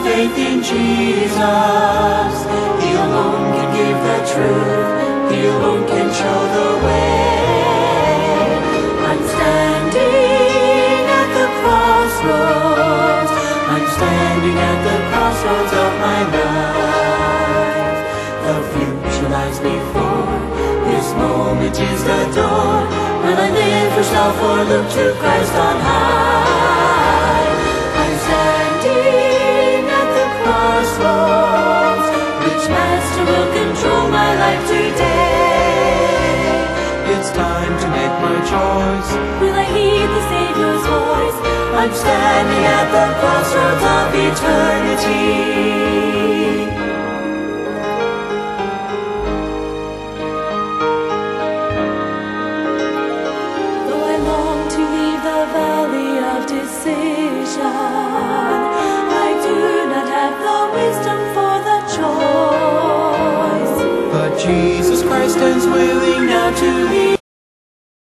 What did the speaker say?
faith in Jesus. He alone can give the truth. He alone can show the way. I'm standing at the crossroads. I'm standing at the crossroads of my life. The future lies before. This moment is the door. Will I live or self or look to Christ on high? I'm standing at the crossroads. Which master will control my life today? It's time to make my choice. Will I heed the Savior's voice? I'm standing at the crossroads of eternity. I do not have the wisdom for the choice, but Jesus Christ is willing now to be